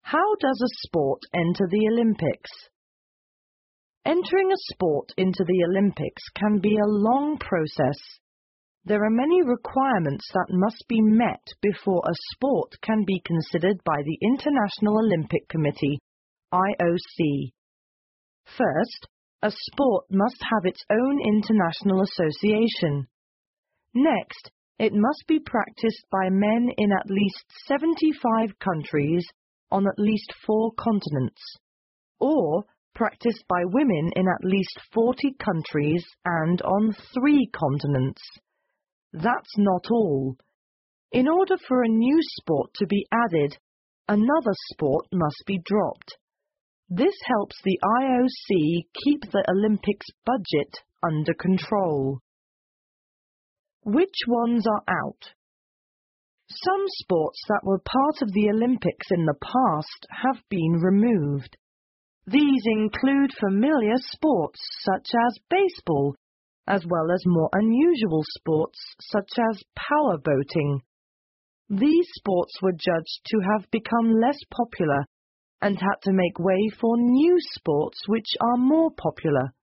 How does a sport enter the Olympics? Entering a sport into the Olympics can be a long process. There are many requirements that must be met before a sport can be considered by the International Olympic Committee, IOC. First, a sport must have its own international association. Next, it must be practiced by men in at least 75 countries on at least 4 continents, or practiced by women in at least 40 countries and on 3 continents. That's not all. In order for a new sport to be added, another sport must be dropped. This helps the IOC keep the Olympics budget under control. Which ones are out? Some sports that were part of the Olympics in the past have been removed. These include familiar sports such as baseball, as well as more unusual sports such as powerboating. These sports were judged to have become less popular and had to make way for new sports which are more popular.